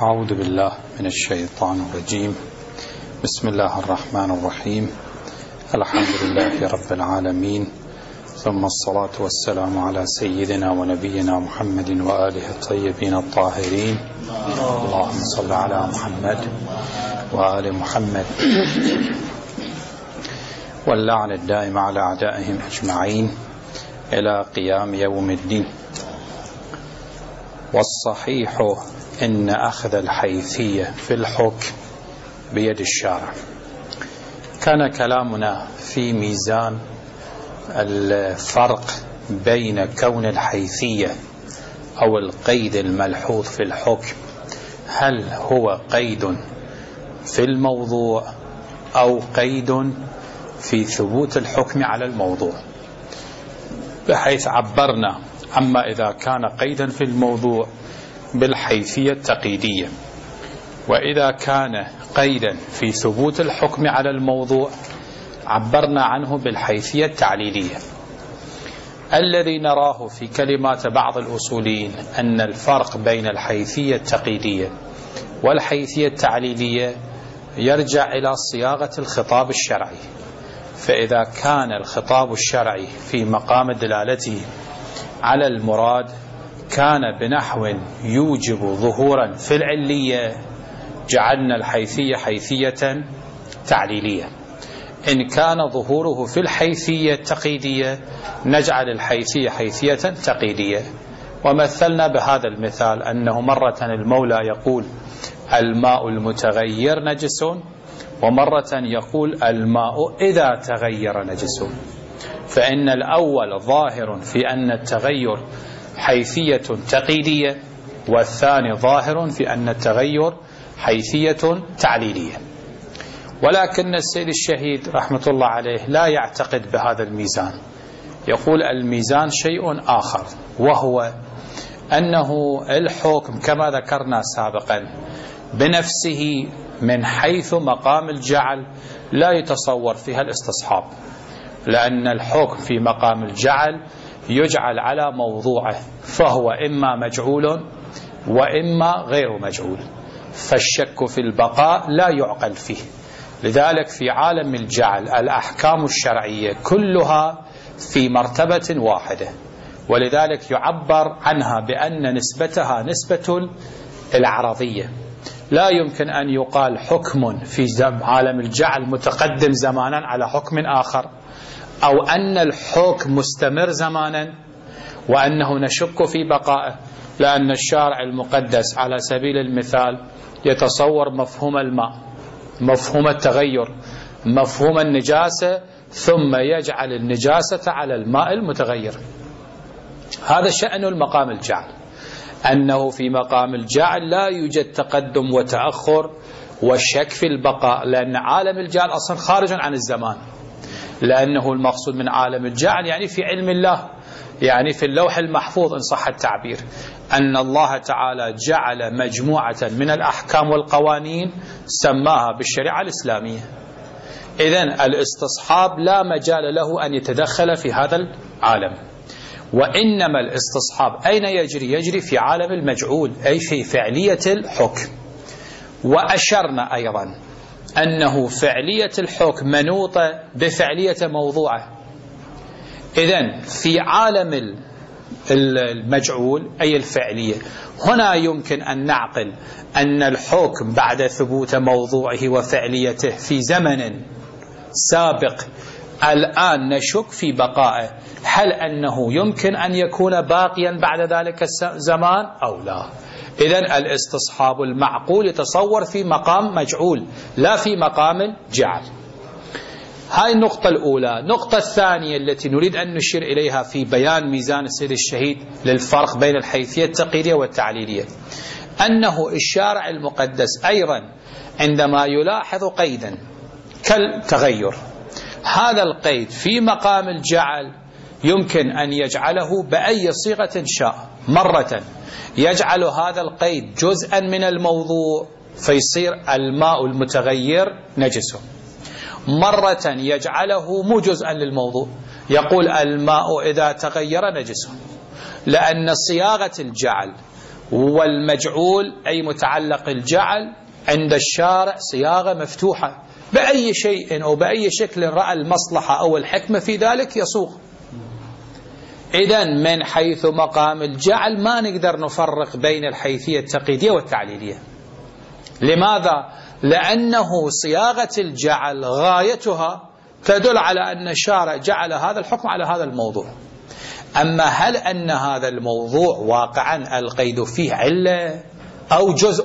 أعوذ بالله من الشيطان الرجيم. بسم الله الرحمن الرحيم. الحمد لله رب العالمين، ثم الصلاة والسلام على سيدنا ونبينا محمد وآله الطيبين الطاهرين. اللهم صل على محمد وآل محمد، واللعن الدائم على أعدائهم أجمعين إلى قيام يوم الدين. والصحيح إن أخذ الحيثية في الحكم بيد الشارع. كان كلامنا في ميزان الفرق بين كون الحيثية أو القيد الملحوظ في الحكم، هل هو قيد في الموضوع أو قيد في ثبوت الحكم على الموضوع، بحيث عبرنا عما إذا كان قيدا في الموضوع بالحيثية التقييدية، وإذا كان قيدا في ثبوت الحكم على الموضوع عبرنا عنه بالحيثية التعليلية. الذي نراه في كلمات بعض الأصوليين أن الفرق بين الحيثية التقييدية والحيثية التعليلية يرجع إلى صياغة الخطاب الشرعي. فإذا كان الخطاب الشرعي في مقام دلالته على المراد كان بنحو يوجب ظهورا في العلية، جعلنا الحيثية حيثية تعليلية. إن كان ظهوره في الحيثية التقييدية نجعل الحيثية حيثية تقييدية. ومثلنا بهذا المثال أنه مرة المولى يقول الماء المتغير نجس، ومرة يقول الماء إذا تغير نجس. فإن الأول ظاهر في أن التغير حيثية تقييدية، والثاني ظاهر في أن التغير حيثية تعليلية. ولكن السيد الشهيد رحمة الله عليه لا يعتقد بهذا الميزان، يقول الميزان شيء آخر، وهو أنه الحكم كما ذكرنا سابقا بنفسه من حيث مقام الجعل لا يتصور فيها الاستصحاب، لأن الحكم في مقام الجعل يجعل على موضوعه، فهو إما مجعول وإما غير مجعول، فالشك في البقاء لا يعقل فيه. لذلك في عالم الجعل الأحكام الشرعية كلها في مرتبة واحدة، ولذلك يعبر عنها بأن نسبتها نسبة العرضية. لا يمكن أن يقال حكم في عالم الجعل متقدم زمانا على حكم آخر، أو أن الحكم مستمر زمانا وأنه نشك في بقائه، لأن الشارع المقدس على سبيل المثال يتصور مفهوم الماء، مفهوم التغير، مفهوم النجاسة، ثم يجعل النجاسة على الماء المتغير. هذا شأن المقام الجعل، أنه في مقام الجعل لا يوجد تقدم وتأخر والشك في البقاء، لأن عالم الجعل أصلا خارج عن الزمان، لأنه المقصود من عالم الجعل يعني في علم الله، يعني في اللوح المحفوظ إن صح التعبير، أن الله تعالى جعل مجموعة من الأحكام والقوانين سماها بالشريعة الإسلامية. إذن الاستصحاب لا مجال له أن يتدخل في هذا العالم، وإنما الاستصحاب أين يجري؟ يجري في عالم المجعول، أي في فعلية الحكم. وأشرنا أيضا أنه فعلية الحكم منوطة بفعلية موضوعه. إذن في عالم المجعول أي الفعلية، هنا يمكن أن نعقل أن الحكم بعد ثبوت موضوعه وفعليته في زمن سابق الآن نشك في بقائه، هل أنه يمكن أن يكون باقيا بعد ذلك الزمان أو لا؟ إذن الاستصحاب المعقول يتصور في مقام مجعول لا في مقام الجعل. هاي النقطة الأولى. النقطة الثانية التي نريد أن نشير إليها في بيان ميزان السيد الشهيد للفرق بين الحيثية التقييدية والتعليلية، أنه الشارع المقدس أيضا عندما يلاحظ قيدا كالتغير، هذا القيد في مقام الجعل يمكن أن يجعله بأي صيغة شاء. مرة يجعل هذا القيد جزءا من الموضوع فيصير الماء المتغير نجس، مرة يجعله مو جزءا للموضوع، يقول الماء إذا تغير نجس، لأن صياغة الجعل والمجعول أي متعلق الجعل عند الشارع صياغة مفتوحة، بأي شيء أو بأي شكل رأى المصلحة أو الحكمة في ذلك يصوغ. إذن من حيث مقام الجعل ما نقدر نفرق بين الحيثية التقييدية والتعليلية. لماذا؟ لأنه صياغة الجعل غايتها تدل على أن الشارع جعل هذا الحكم على هذا الموضوع. أما هل أن هذا الموضوع واقعا القيد فيه علة أو جزء؟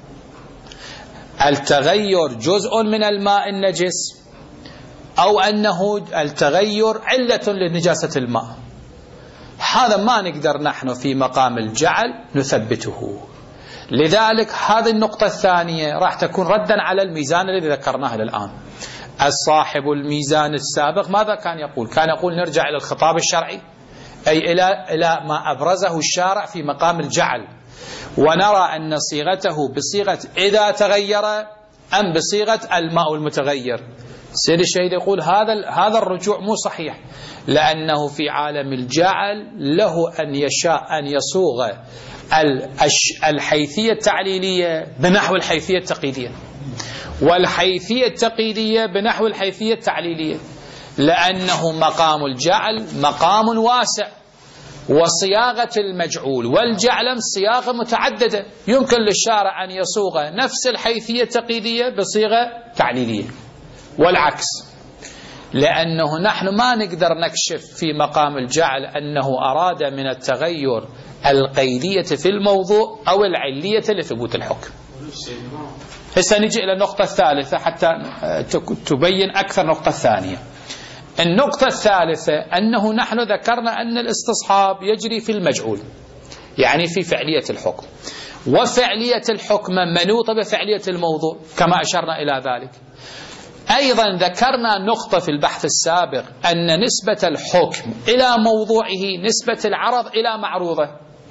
التغير جزء من الماء النجس أو أنه التغير علة لنجاسة الماء، هذا ما نقدر نحن في مقام الجعل نثبته. لذلك هذه النقطة الثانية راح تكون ردا على الميزان الذي ذكرناه الآن. الصاحب الميزان السابق ماذا كان يقول؟ كان يقول نرجع إلى الخطاب الشرعي، أي إلى ما أبرزه الشارع في مقام الجعل، ونرى أن صيغته بصيغة إذا تغير أم بصيغة الماء المتغير. سيد الشهيد يقول هذا الرجوع مو صحيح، لأنه في عالم الجعل له أن يشاء أن يصوغ الحيثية التعليلية بنحو الحيثية التقييدية، والحيثية التقييدية بنحو الحيثية التعليلية، لأنه مقام الجعل مقام واسع، وصياغة المجعول والجعل صياغة متعددة، يمكن للشارع أن يصوغ نفس الحيثية التقييدية بصيغة تعليلية والعكس. لأنه نحن ما نقدر نكشف في مقام الجعل أنه أراد من التغير القيدية في الموضوع أو العلية لثبوت الحكم. هسه نجي إلى النقطة الثالثة حتى تبين أكثر النقطة الثانية. النقطة الثالثة أنه نحن ذكرنا أن الاستصحاب يجري في المجعول، يعني في فعلية الحكم، وفعلية الحكم منوطة بفعلية الموضوع كما أشرنا إلى ذلك. أيضا ذكرنا نقطة في البحث السابق أن نسبة الحكم إلى موضوعه نسبة العرض إلى معروضه.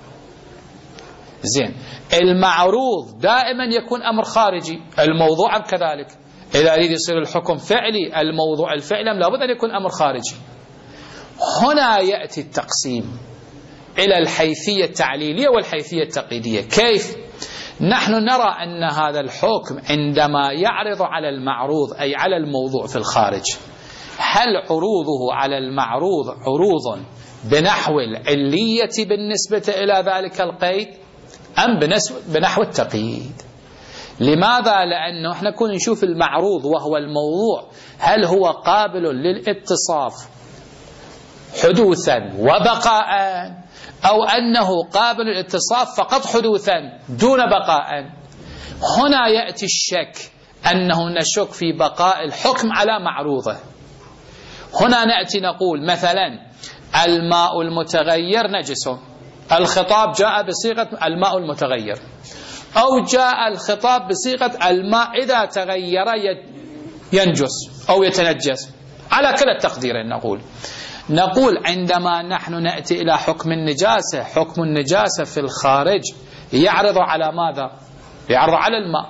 زين، المعروض دائما يكون أمر خارجي، الموضوع كذلك. إذا يريد يصير الحكم فعلي الموضوع الفعلي لابد أن يكون أمر خارجي. هنا يأتي التقسيم إلى الحيثية التعليلية والحيثية التقييدية. كيف؟ نحن نرى أن هذا الحكم عندما يعرض على المعروض أي على الموضوع في الخارج، هل عروضه على المعروض عروض بنحو العلية بالنسبة إلى ذلك القيد أم بنحو التقييد؟ لماذا؟ لأنه احنا كنا نشوف المعروض وهو الموضوع هل هو قابل للاتصاف حدوثا وبقاء، أو أنه قابل للاتصاف فقط حدوثا دون بقاء. هنا يأتي الشك، أنه نشك في بقاء الحكم على معروضه. هنا نأتي نقول مثلا الماء المتغير نجس، الخطاب جاء بصيغة الماء المتغير، أو جاء الخطاب بصيغة الماء إذا تغير ينجس أو يتنجس. على كلا التقديرين نقول عندما نحن نأتي إلى حكم النجاسة، حكم النجاسة في الخارج يعرض على ماذا؟ يعرض على الماء.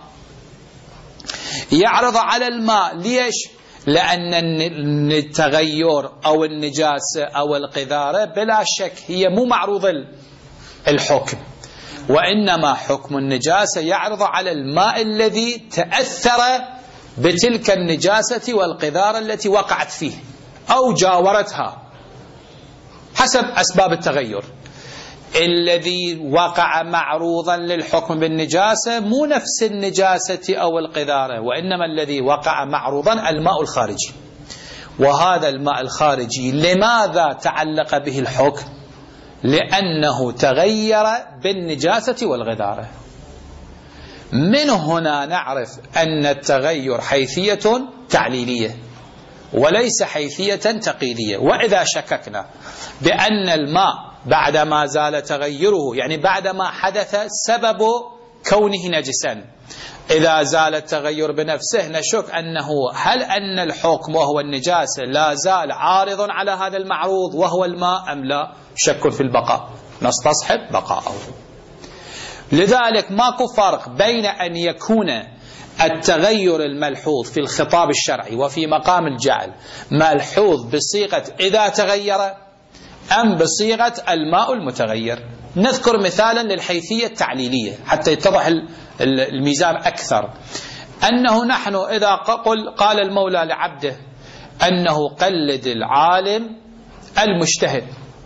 يعرض على الماء ليش؟ لأن التغير أو النجاسة أو القذارة بلا شك هي مو معروض الحكم، وإنما حكم النجاسة يعرض على الماء الذي تأثر بتلك النجاسة والقذارة التي وقعت فيه أو جاورتها حسب أسباب التغير. الذي وقع معروضا للحكم بالنجاسة مو نفس النجاسة أو القذارة، وإنما الذي وقع معروضا الماء الخارجي. وهذا الماء الخارجي لماذا تعلق به الحكم؟ لأنه تغير بالنجاسة والغذارة. من هنا نعرف أن التغير حيثية تعليلية وليس حيثية تقييدية. وإذا شككنا بأن الماء بعدما زال تغيره، يعني بعدما حدث سبب كونه نجسا، إذا زال التغير بنفسه نشك أنه هل أن الحكم وهو النجاسة لا زال عارض على هذا المعروض وهو الماء أم لا؟ شك في البقاء، نستصحب بقاءه. لذلك ماكو فرق بين أن يكون التغير الملحوظ في الخطاب الشرعي وفي مقام الجعل ملحوظ بصيغة إذا تغير أم بصيغة الماء المتغير. نذكر مثالا للحيثية التعليلية حتى يتضح الميزان أكثر. أنه نحن إذا قال المولى لعبده أنه قلد العالم المجتهد،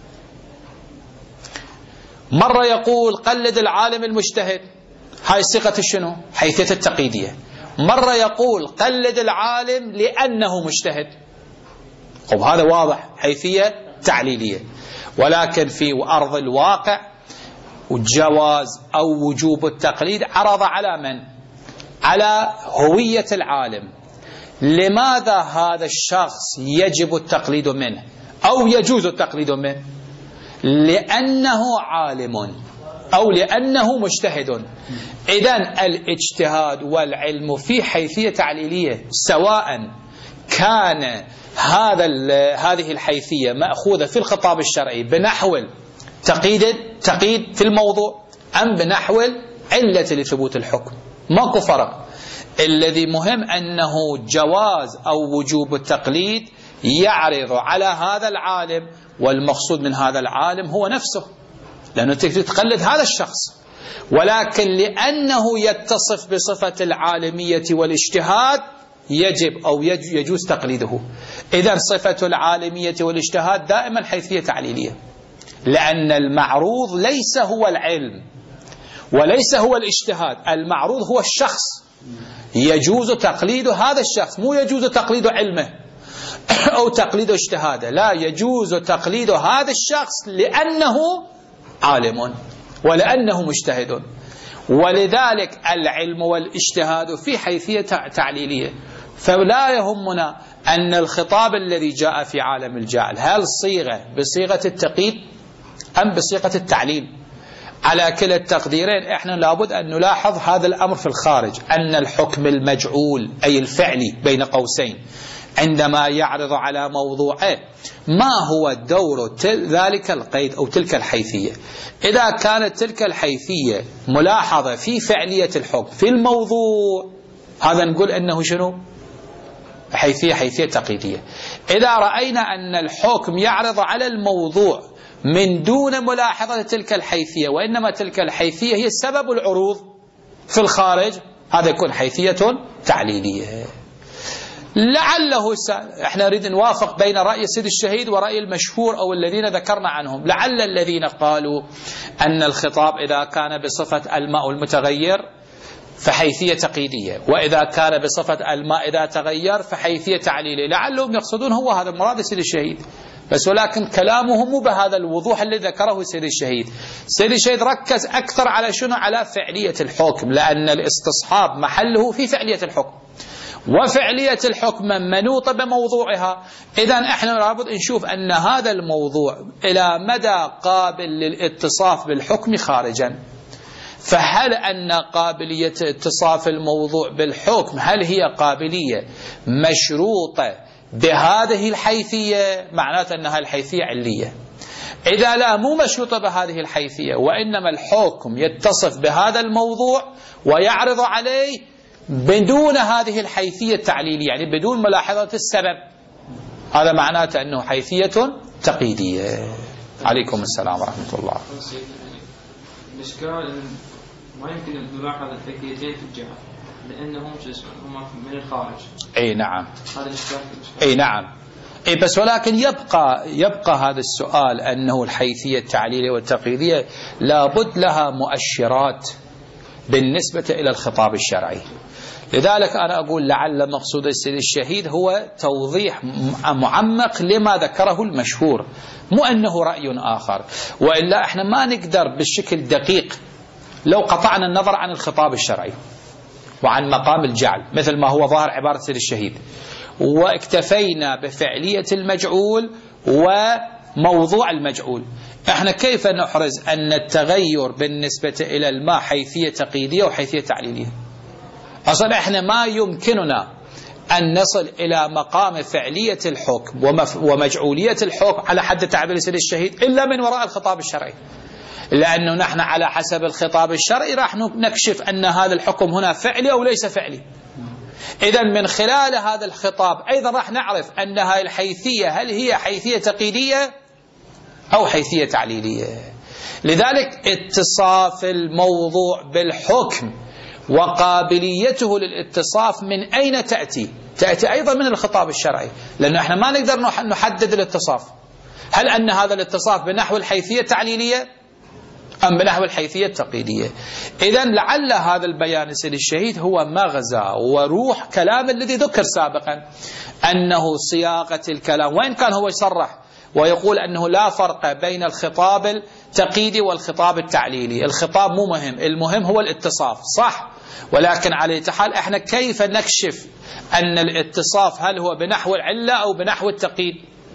مرة يقول قلد العالم المجتهد، هاي صيغة شنو؟ حيثية التقييدية. مرة يقول قلد العالم لأنه مجتهد، هذا واضح حيثية تعليلية. ولكن في أرض الواقع جواز أو وجوب التقليد عرض على من؟ على هوية العالم. لماذا هذا الشخص يجب التقليد منه أو يجوز التقليد منه؟ لأنه عالم أو لأنه مجتهد. إذن الاجتهاد والعلم في حيثية تعليلية، سواء كان هذه الحيثية مأخوذة في الخطاب الشرعي بنحو تقييد في الموضوع أم بنحو علة لثبوت الحكم، ماكو فرق. الذي مهم أنه جواز أو وجوب التقليد يعرض على هذا العالم، والمقصود من هذا العالم هو نفسه، لأنه تقلد هذا الشخص، ولكن لأنه يتصف بصفة العالمية والاجتهاد يجب أو يجوز تقليده. إذن صفة العالمية والاجتهاد دائما حيثية تعليلية، لأن المعروض ليس هو العلم وليس هو الاجتهاد، المعروض هو الشخص، يجوز تقليد هذا الشخص، مو يجوز تقليد علمه أو تقليد اجتهاده، لا، يجوز تقليد هذا الشخص لأنه عالم ولأنه مجتهد. ولذلك العلم والاجتهاد في حيثية تعليلية. فلا يهمنا أن الخطاب الذي جاء في عالم الجعل هل صيغة بصيغة التقييد أم بصيغة التعليل. على كلا التقديرين احنا لابد أن نلاحظ هذا الأمر في الخارج، أن الحكم المجعول أي الفعلي بين قوسين عندما يعرض على موضوعه ما هو دور ذلك القيد أو تلك الحيثية. إذا كانت تلك الحيثية ملاحظة في فعلية الحكم في الموضوع، هذا نقول أنه شنو؟ حيثية تقييدية. إذا رأينا أن الحكم يعرض على الموضوع من دون ملاحظة تلك الحيثية، وإنما تلك الحيثية هي سبب العروض في الخارج، هذا يكون حيثية تعليلية. لعله احنا نريد نوافق بين رأي سيد الشهيد ورأي المشهور أو الذين ذكرنا عنهم. لعل الذين قالوا أن الخطاب إذا كان بصفة الماء المتغير فحيثية تقييدية، وإذا كان بصفة الماء إذا تغير فحيثية تعليلية، لعلهم يقصدون هو هذا مراد سيد الشهيد، بس ولكن كلامه مو بهذا الوضوح الذي ذكره سيد الشهيد. سيد الشهيد ركز أكثر على شنو؟ على فعلية الحكم، لأن الاستصحاب محله في فعلية الحكم، وفعلية الحكم منوطة بموضوعها. إذن احنا لابد نشوف أن هذا الموضوع إلى مدى قابل للاتصاف بالحكم خارجا. فهل أن قابلية اتصاف الموضوع بالحكم هل هي قابلية مشروطة بهذه الحيثية؟ معناته أنها الحيثية علية. إذا لا، مو مشروطة بهذه الحيثية، وإنما الحكم يتصف بهذا الموضوع ويعرض عليه بدون هذه الحيثية التعليلية، يعني بدون ملاحظة السبب، هذا معناته أنه حيثية تقييدية. عليكم السلام ورحمة الله. الإشكال ما يمكن أن نلاحظ الحيثيتين في الجهة لأنهم هم من الخارج. أي نعم. هذا الإشكال. أي نعم. أي بس ولكن يبقى هذا السؤال أنه الحيثية التعليلية والتقييدية لابد لها مؤشرات بالنسبة إلى الخطاب الشرعي. لذلك أنا أقول لعل مقصود السيد الشهيد هو توضيح معمق لما ذكره المشهور، مو أنه رأي آخر، وإلا إحنا ما نقدر بالشكل دقيق لو قطعنا النظر عن الخطاب الشرعي وعن مقام الجعل مثل ما هو ظاهر عبارة السيد الشهيد، واكتفينا بفعلية المجعول وموضوع المجعول، احنا كيف نحرز أن التغير بالنسبة إلى الماء حيثية تقييدية وحيثية تعليلية؟ أصلا احنا ما يمكننا أن نصل إلى مقام فعلية الحكم ومجعولية الحكم على حد تعبير سيد الشهيد إلا من وراء الخطاب الشرعي، لأنه نحن على حسب الخطاب الشرعي راح نكشف أن هذا الحكم هنا فعلي أو ليس فعلي. إذن من خلال هذا الخطاب أيضا راح نعرف أن هذه الحيثية هل هي حيثية تقييدية أو حيثية تعليلية. لذلك اتصاف الموضوع بالحكم وقابليته للاتصاف من أين تأتي؟ تأتي أيضا من الخطاب الشرعي، لأنه احنا ما نقدر نحدد الاتصاف. هل أن هذا الاتصاف بنحو الحيثية التعليلية أم بنحو الحيثية التقييدية؟ إذن لعل هذا البيان سيد الشهيد هو مغزى وروح كلام الذي ذكر سابقا، أنه صياغة الكلام، وإن كان هو يصرح ويقول أنه لا فرق بين الخطاب التقييدي والخطاب التعليلي. الخطاب مو مهم، المهم هو الاتصاف، صح، ولكن على أي حال احنا كيف نكشف أن الاتصاف هل هو بنحو العلة أو بنحو التقييد؟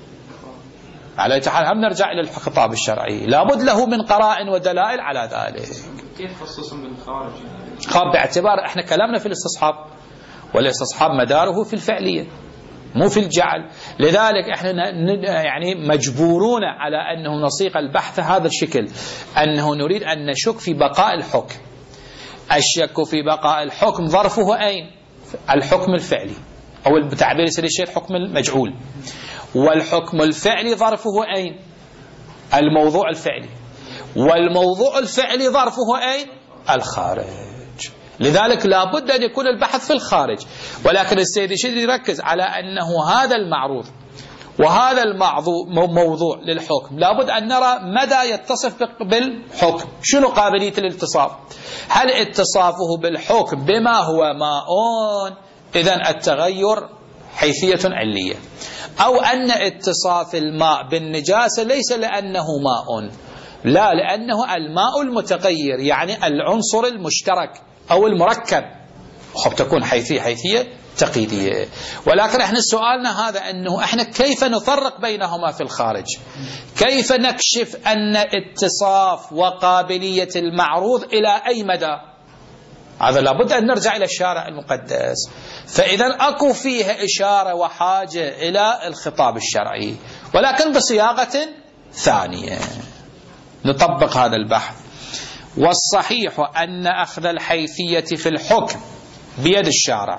على أي حال هم نرجع إلى الخطاب الشرعي، لابد له من قرائن ودلائل على ذلك. كيف خصوصا بالخارج؟ باعتبار احنا كلامنا في الاستصحاب، والاستصحاب مداره في الفعلية مو في الجعل. لذلك احنا يعني مجبورون على أنه نصيغ البحث هذا الشكل، أنه نريد أن نشك في بقاء الحكم. الشك في بقاء الحكم ظرفه أين؟ الحكم الفعلي، أو بتعبير سيد الشيخ حكم المجعول. والحكم الفعلي ظرفه أين؟ الموضوع الفعلي. والموضوع الفعلي ظرفه أين؟ الخارج. لذلك لا بد أن يكون البحث في الخارج. ولكن السيد الشيخ يركز على أنه هذا المعروض وهذا الموضوع للحكم لابد أن نرى مدى يتصف بالحكم، شنو قابلية الاتصاف؟ هل اتصافه بالحكم بما هو ماء، إذن التغير حيثية علية، أو أن اتصاف الماء بالنجاسة ليس لأنه ماء، لا، لأنه الماء المتغير، يعني العنصر المشترك أو المركب، تكون حيثية تقييدية. ولكن احنا سؤالنا هذا، أنه احنا كيف نفرق بينهما في الخارج؟ كيف نكشف أن اتصاف وقابلية المعروض إلى أي مدى؟ هذا لابد أن نرجع إلى الشارع المقدس. فإذا أكو فيها إشارة وحاجة إلى الخطاب الشرعي، ولكن بصياغة ثانية نطبق هذا البحث. والصحيح أن أخذ الحيثية في الحكم بيد الشارع،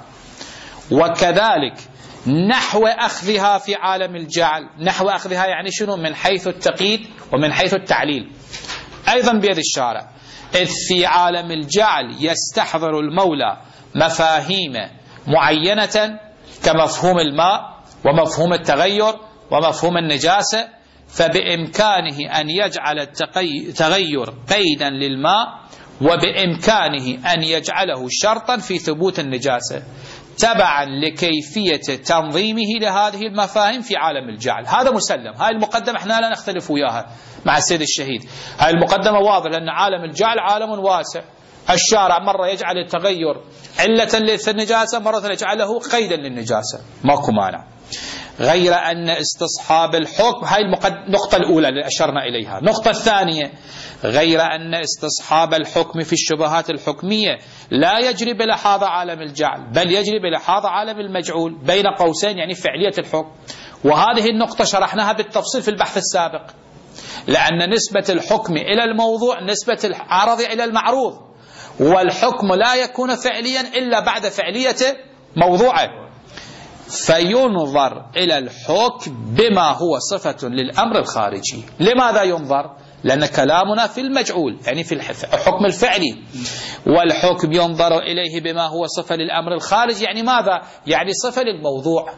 وكذلك نحو أخذها في عالم الجعل. نحو أخذها يعني شنو؟ من حيث التقييد ومن حيث التعليل أيضا بيد الشارع. إذ في عالم الجعل يستحضر المولى مفاهيم معينة كمفهوم الماء ومفهوم التغير ومفهوم النجاسة، فبإمكانه أن يجعل التغير قيدا للماء، وبإمكانه أن يجعله شرطا في ثبوت النجاسة تبعا لكيفية تنظيمه لهذه المفاهيم في عالم الجعل. هذا مسلم، هاي المقدمة احنا لا نختلف وياها مع السيد الشهيد، هاي المقدمة واضح، لأن عالم الجعل عالم واسع. الشارع مرة يجعل التغير علة للنجاسة، مرة يجعله قيدا للنجاسة، ماكو مانع. غير أن استصحاب الحكم، هاي النقطة الأولى اللي أشرنا إليها. النقطة الثانية، غير أن استصحاب الحكم في الشبهات الحكمية لا يجري بلحاظ عالم الجعل، بل يجري بلحاظ عالم المجعول، بين قوسين يعني فعلية الحكم. وهذه النقطة شرحناها بالتفصيل في البحث السابق، لأن نسبة الحكم إلى الموضوع نسبة العرض إلى المعروض، والحكم لا يكون فعليا إلا بعد فعلية موضوعه. فينظر إلى الحكم بما هو صفة للأمر الخارجي. لماذا ينظر؟ لأن كلامنا في المجعول، يعني في الحكم الفعلي، والحكم ينظر إليه بما هو صفة للأمر الخارجي. يعني ماذا؟ يعني صفة للموضوع.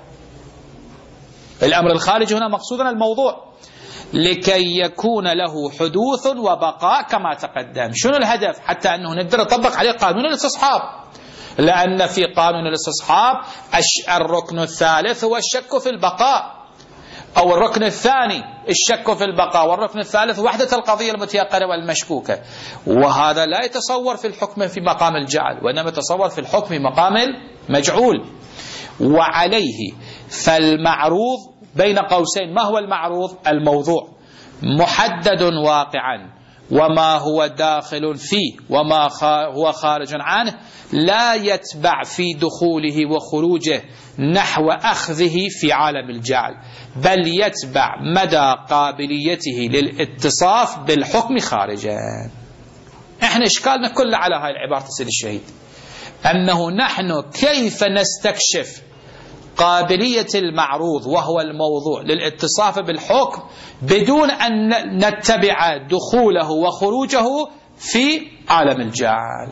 الأمر الخارجي هنا مقصودنا الموضوع، لكي يكون له حدوث وبقاء كما تقدم. شنو الهدف؟ حتى أنه نقدر نطبق عليه قانون الاستصحاب، لأن في قانون الاستصحاب الركن الثالث هو الشك في البقاء، أو الركن الثاني الشك في البقاء، والركن الثالث وحدة القضية المتيقنة والمشكوكة. وهذا لا يتصور في الحكم في مقام الجعل، وإنما يتصور في الحكم في مقام المجعول. وعليه فالمعروض بين قوسين، ما هو المعروض؟ الموضوع محدد واقعا، وما هو داخل فيه وما هو خارج عنه لا يتبع في دخوله وخروجه نحو أخذه في عالم الجعل، بل يتبع مدى قابليته للاتصاف بالحكم خارجا. احنا اشكالنا كله على هاي العبارة السيد الشهيد، أنه نحن كيف نستكشف قابلية المعروض وهو الموضوع للاتصاف بالحكم بدون أن نتبع دخوله وخروجه في عالم الجعل.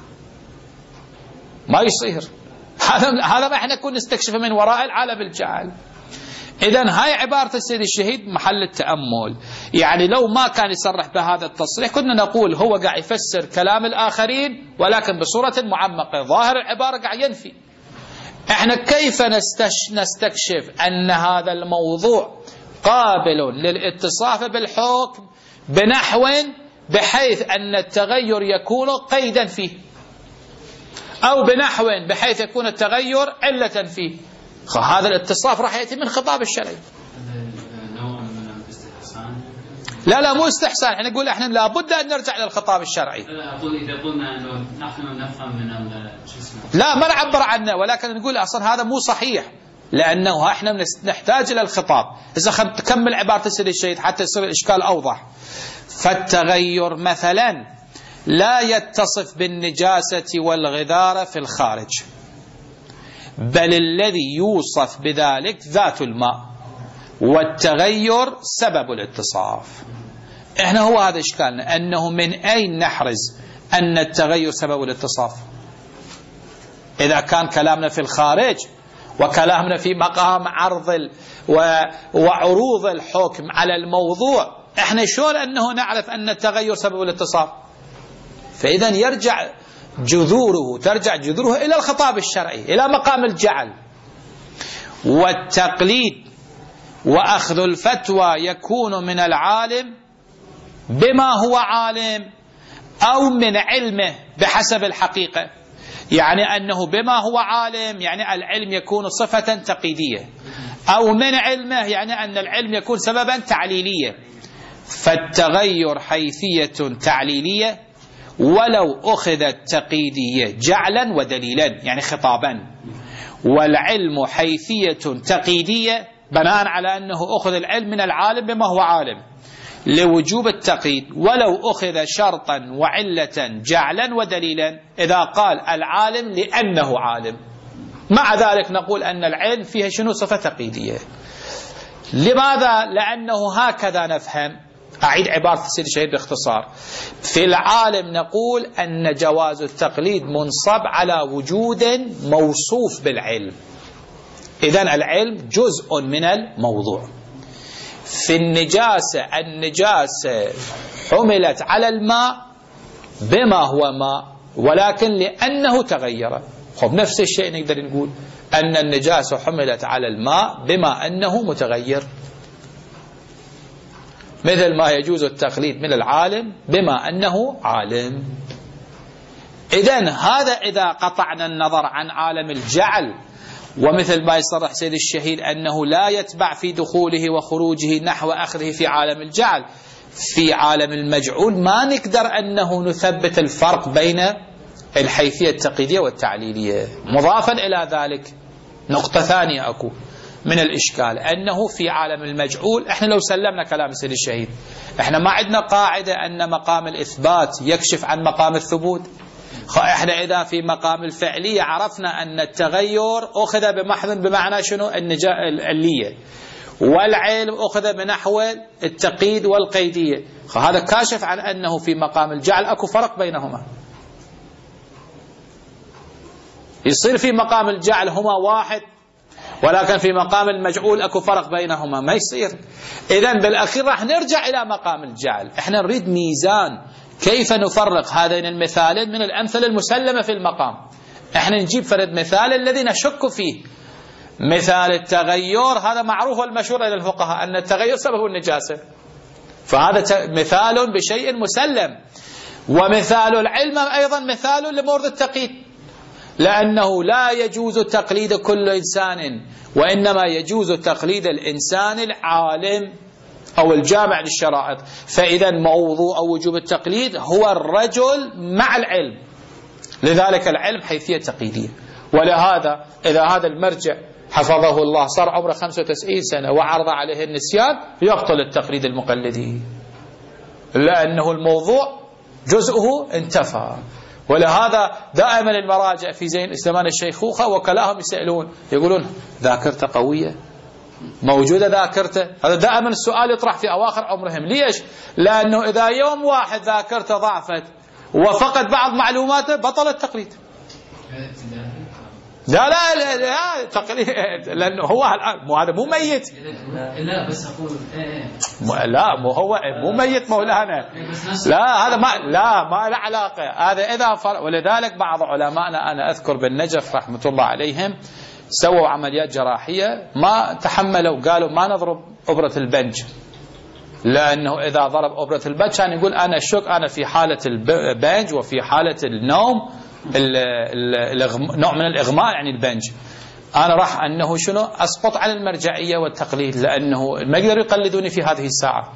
ما يصير، هذا ما احنا كنا نستكشفه من وراء العالم الجعل. إذن هاي عبارة السيد الشهيد محل التأمل. يعني لو ما كان يصرح بهذا التصريح كنا نقول هو قاعد يفسر كلام الآخرين ولكن بصورة معمقة، ظاهر العبارة قاعد ينفي. احنا كيف نستكشف أن هذا الموضوع قابل للاتصاف بالحكم بنحو بحيث أن التغير يكون قيدا فيه، أو بنحو بحيث يكون التغير علة فيه؟ هذا الاتصاف راح يأتي من خطاب الشرعي. نوع من الاستحسان؟ لا مو استحسان، احنا نقول احنا لابد أن نرجع للخطاب الشرعي. لا أقول إذا قلنا أنه نحن نفهم من لا ما نعبر عنه، ولكن نقول أصلا هذا مو صحيح، لأنه احنا نحتاج إلى الخطاب. إذا تكمل عبارة السيد الشهيد حتى يصير الإشكال أوضح. فالتغير مثلا لا يتصف بالنجاسة والغذارة في الخارج، بل الذي يوصف بذلك ذات الماء، والتغير سبب الاتصاف. احنا هو هذا إشكالنا، أنه من أين نحرز أن التغير سبب الاتصاف؟ إذا كان كلامنا في الخارج وكلامنا في مقام عرض وعروض الحكم على الموضوع، احنا شلون أنه نعرف أن التغير سبب الاتصاف؟ فإذا ترجع جذوره إلى الخطاب الشرعي، إلى مقام الجعل. والتقليد وأخذ الفتوى يكون من العالم بما هو عالم أو من علمه بحسب الحقيقة. يعني أنه بما هو عالم يعني العلم يكون صفة تقييدية، أو من علمه يعني أن العلم يكون سببا تعليليا. فالتغير حيثية تعليلية ولو أخذت تقييدية جعلا ودليلا يعني خطابا، والعلم حيثية تقييدية بناء على أنه أخذ العلم من العالم بما هو عالم لوجوب التقييد، ولو أخذ شرطا وعلة جعلا ودليلا إذا قال العالم لأنه عالم. مع ذلك نقول أن العلم فيها شنو؟ صفة تقييدية. لماذا؟ لأنه هكذا نفهم. أعيد عبارة السيد الشهيد باختصار. في العالم نقول أن جواز التقليد منصب على وجود موصوف بالعلم، إذن العلم جزء من الموضوع. في النجاسة حملت على الماء بما هو ماء ولكن لأنه تغير. نفس الشيء نقدر نقول أن النجاسة حملت على الماء بما أنه متغير، مثل ما يجوز التقليد من العالم بما أنه عالم. إذن هذا إذا قطعنا النظر عن عالم الجعل، ومثل ما يصرح سيد الشهيد أنه لا يتبع في دخوله وخروجه نحو أخذه في عالم الجعل. في عالم المجعول ما نقدر أنه نثبت الفرق بين الحيثية التقييدية والتعليلية. مضافا إلى ذلك نقطة ثانية أكو من الإشكال، أنه في عالم المجعول احنا لو سلمنا كلام سيد الشهيد احنا ما عندنا قاعدة أن مقام الإثبات يكشف عن مقام الثبوت. احنا إذا في مقام الفعلية عرفنا أن التغير أخذ بمحض بمعنى شنو؟ اللية، والعلم أخذ بنحو التقييد والقيدية. هذا كاشف عن أنه في مقام الجعل أكو فرق بينهما. يصير في مقام الجعل هما واحد، ولكن في مقام المجعول أكو فرق بينهما، ما يصير. إذن بالأخير راح نرجع إلى مقام الجعل. احنا نريد ميزان كيف نفرق هذين المثالين من الأمثلة المسلمة في المقام. احنا نجيب فرد مثال الذي نشك فيه. مثال التغير هذا معروف والمشهور إلى الفقهاء أن التغير سبب النجاسة، فهذا مثال بشيء مسلم. ومثال العلم أيضا مثال لمورد التقييد، لأنه لا يجوز تقليد كل إنسان، وإنما يجوز تقليد الإنسان العالم أو الجامع للشرائط. فإذا موضوع وجوب التقليد هو الرجل مع العلم، لذلك العلم حيثية تقليدية. ولهذا إذا هذا المرجع حفظه الله صار عمره 95 سنة وعرض عليه النسيان يقتل التقليد المقلدي، لأنه الموضوع جزءه انتفى ولهذا دائما المراجع في زمان الشيخوخة وكلاهم يسألون يقولون ذاكرته قوية موجودة ذاكرته. هذا دائما السؤال يطرح في أواخر عمرهم. ليش؟ لأنه إذا يوم واحد ذاكرته ضعفت وفقد بعض معلوماته بطل التقليد. لا لا لا, لا تقليد، لأنه هو هذا مو ميت. لا بس أقول لا مو هو مو ميت مولانا. لا هذا ما له علاقة. هذا إذا ولذلك بعض علمائنا أنا أذكر بالنجف رحمة الله عليهم سووا عمليات جراحية ما تحملوا، قالوا ما نضرب أبرة البنج، لأنه إذا ضرب أبرة البنج كان يقول أنا الشك أنا في حالة البنج وفي حالة النوم نوع من الإغماء يعني البنج، أنا راح أنه شنو أسقط على المرجعية والتقليد، لأنه ما يقدروا يقلدوني في هذه الساعة.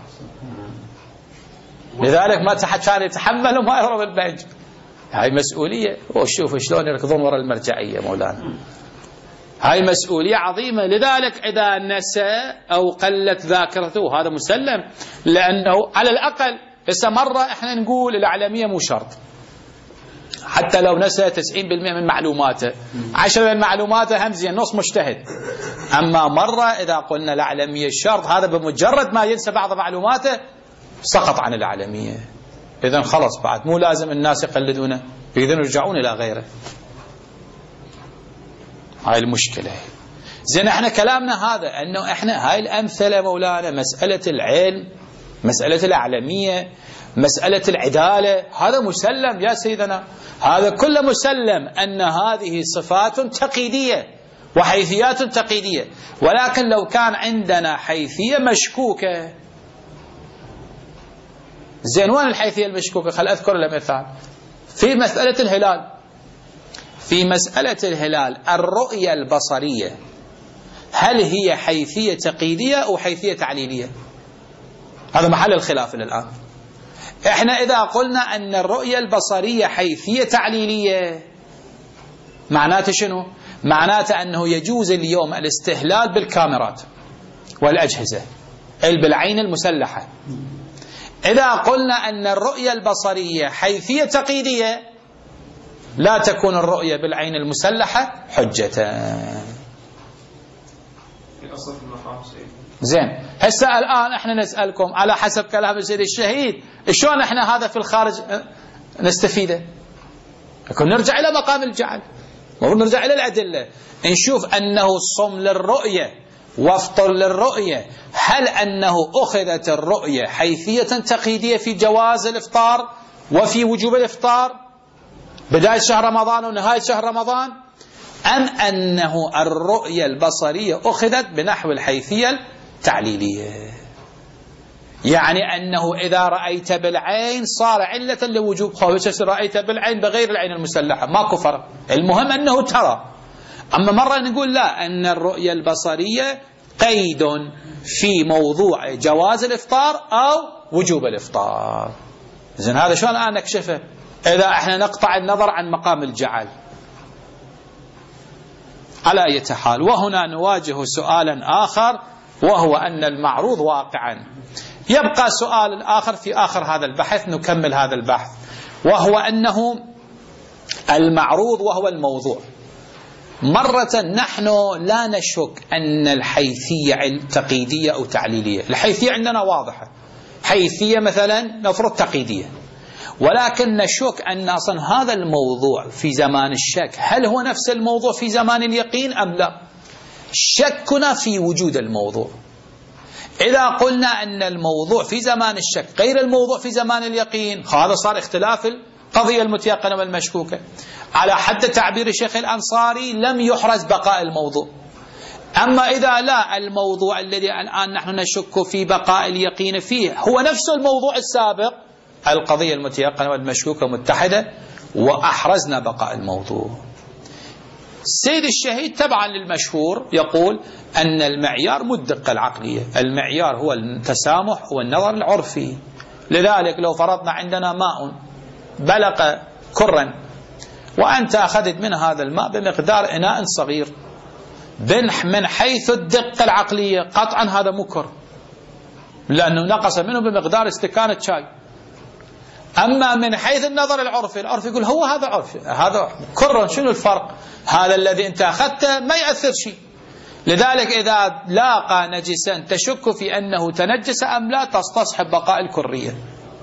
لذلك ما كان يتحمل وما يضرب البنج. هاي مسؤولية. وشوفوا شلون يركضون وراء المرجعية مولانا. هاي مسؤولية عظيمة. لذلك إذا نسى أو قلت ذاكرته هذا مسلم، لأنه على الأقل هسه مرة إحنا نقول الأعلمية مو شرط، حتى لو نسى 90% من معلوماته 10 من معلوماته هم زين نص مجتهد. أما مرة إذا قلنا الأعلمية شرط هذا بمجرد ما ينسى بعض معلوماته سقط عن الأعلمية. إذن خلص بعد مو لازم الناس يقلدونه، يقدرون يرجعون إلى غيره. هاي المشكلة. زين احنا كلامنا هذا انه احنا هاي الامثله مولانا، مساله العلم، مساله الاعلميه، مساله العداله، هذا مسلم يا سيدنا، هذا كله مسلم ان هذه صفات تقييديه وحيثيات تقييديه. ولكن لو كان عندنا حيثيه مشكوكه، زين وين الحيثيه المشكوكه؟ خل اذكر له مثال في مساله الهلال. في مسألة الهلال الرؤية البصرية هل هي حيثية تقييدية أو حيثية تعليلية؟ هذا محل الخلاف الآن. احنا إذا قلنا أن الرؤية البصرية حيثية تعليلية معناته شنو؟ معناته أنه يجوز اليوم الاستهلال بالكاميرات والأجهزة بالعين المسلحة. إذا قلنا أن الرؤية البصرية حيثية تقييدية لا تكون الرؤية بالعين المسلحة حجة. زين هسه الآن احنا نسألكم على حسب كلام السيد الشهيد شلون احنا هذا في الخارج نستفيده؟ نرجع إلى مقام الجعل ونرجع إلى الأدلة، نشوف أنه صم للرؤية وافطر للرؤية. هل أنه أخذت الرؤية حيثية تقييدية في جواز الإفطار وفي وجوب الإفطار بداية شهر رمضان ونهاية شهر رمضان، أم أنه الرؤية البصرية أخذت بنحو الحيثية التعليلية؟ يعني أنه إذا رأيت بالعين صار علة لوجوب خوف، رأيت بالعين بغير العين المسلحة ماكو فرق، المهم أنه ترى. أما مرة نقول لا، أن الرؤية البصرية قيد في موضوع جواز الإفطار أو وجوب الإفطار. إذن هذا شلون الآن نكشفه إذا احنا نقطع النظر عن مقام الجعل؟ على أي حال، وهنا نواجه سؤالا آخر وهو أن المعروض واقعا. يبقى سؤال آخر في آخر هذا البحث نكمل هذا البحث، وهو أنه المعروض وهو الموضوع. مرة نحن لا نشك أن الحيثية تقييدية أو تعليلية. الحيثية عندنا واضحة، حيثية مثلا نفرض تقييدية، ولكن نشك أن أصلا هذا الموضوع في زمان الشك هل هو نفس الموضوع في زمان اليقين أم لا؟ شكنا في وجود الموضوع. إذا قلنا أن الموضوع في زمان الشك غير الموضوع في زمان اليقين، هذا صار اختلاف القضية المتيقنة والمشكوكة. على حد تعبير الشيخ الأنصاري لم يحرز بقاء الموضوع. أما إذا لا، الموضوع الذي الآن نحن نشك في بقاء اليقين فيه هو نفس الموضوع السابق، القضية المتيقنة والمشكوكة متحدة، وأحرزنا بقاء الموضوع. السيد الشهيد تبعا للمشهور يقول أن المعيار مو الدقة العقلية، المعيار هو التسامح والنظر العرفي. لذلك لو فرضنا عندنا ماء بلغ كرا وأنت أخذت من هذا الماء بمقدار إناء صغير، من حيث الدقة العقلية قطعا هذا مكر، لأنه نقص منه بمقدار استكانة شاي. أما من حيث النظر العرفي، العرف يقول هو هذا عرفي، هذا كر، شنو الفرق؟ هذا الذي أنت أخذته ما يأثر شيء. لذلك إذا لاقى نجسا تشك في أنه تنجس أم لا، تستصحب بقاء الكرية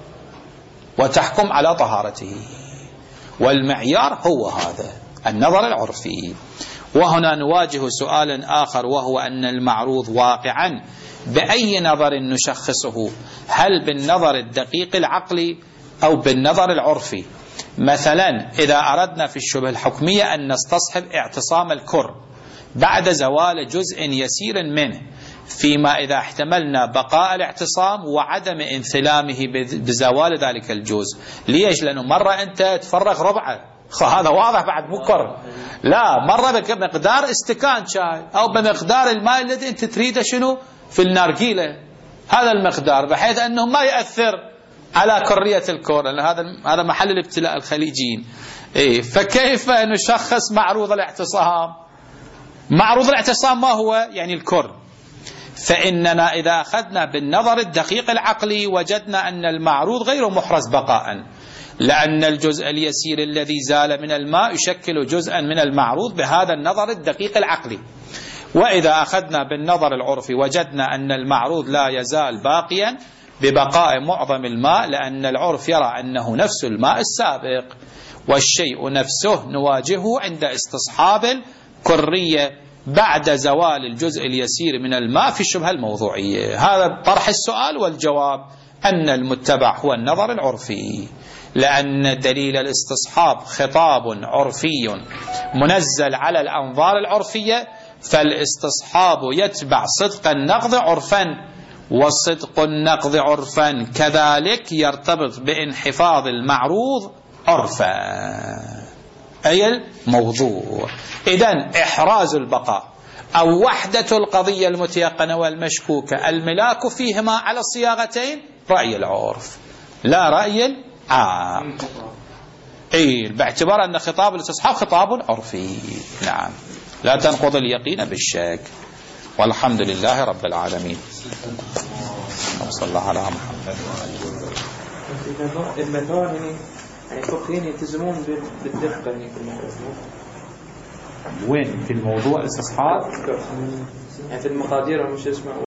وتحكم على طهارته، والمعيار هو هذا النظر العرفي. وهنا نواجه سؤالا آخر، وهو أن المعروض واقعا بأي نظر نشخصه؟ هل بالنظر الدقيق العقلي أو بالنظر العرفي؟ مثلا إذا أردنا في الشبهة الحكمية أن نستصحب اعتصام الكر بعد زوال جزء يسير منه، فيما إذا احتملنا بقاء الاعتصام وعدم انثلامه بزوال ذلك الجزء. ليش؟ لأنه مرة أنت تفرغ ربعه، هذا واضح بعد مو كر، لا، مرة بمقدار استكان شاي أو بمقدار الماء الذي أنت تريده شنو في النارجيلة، هذا المقدار، بحيث أنه ما يأثر على كرية الكور، هذا محل الابتلاء الخليجيين. فكيف نشخص معروض الاعتصام؟ معروض الاعتصام ما هو؟ يعني الكر. فإننا إذا أخذنا بالنظر الدقيق العقلي وجدنا أن المعروض غير محرز بقاء، لأن الجزء اليسير الذي زال من الماء يشكل جزءا من المعروض بهذا النظر الدقيق العقلي. وإذا أخذنا بالنظر العرفي وجدنا أن المعروض لا يزال باقيا ببقاء معظم الماء، لأن العرف يرى أنه نفس الماء السابق، والشيء نفسه نواجهه عند استصحاب الكرية بعد زوال الجزء اليسير من الماء في الشبهة الموضوعية. هذا طرح السؤال، والجواب أن المتبع هو النظر العرفي، لأن دليل الاستصحاب خطاب عرفي منزل على الأنظار العرفية، فالاستصحاب يتبع صدق النقض عرفا، وصدق النقض عرفا كذلك يرتبط بانحفاظ المعروض عرفا، أي الموضوع. إذن إحراز البقاء أو وحدة القضية المتيقنة والمشكوكة، الملاك فيهما على الصياغتين رأي العرف لا رأي العام، باعتبار أن خطاب الاستصحاب خطاب عرفي. نعم، لا تنقض اليقين بالشك. والحمد لله رب العالمين. صلى الله على محمد. المثاني يعني فقهيين يلتزمون بالدقة يعني في الموضوع. وين في الموضوع الاستصحاب؟ يعني في المقادير ومش اسمه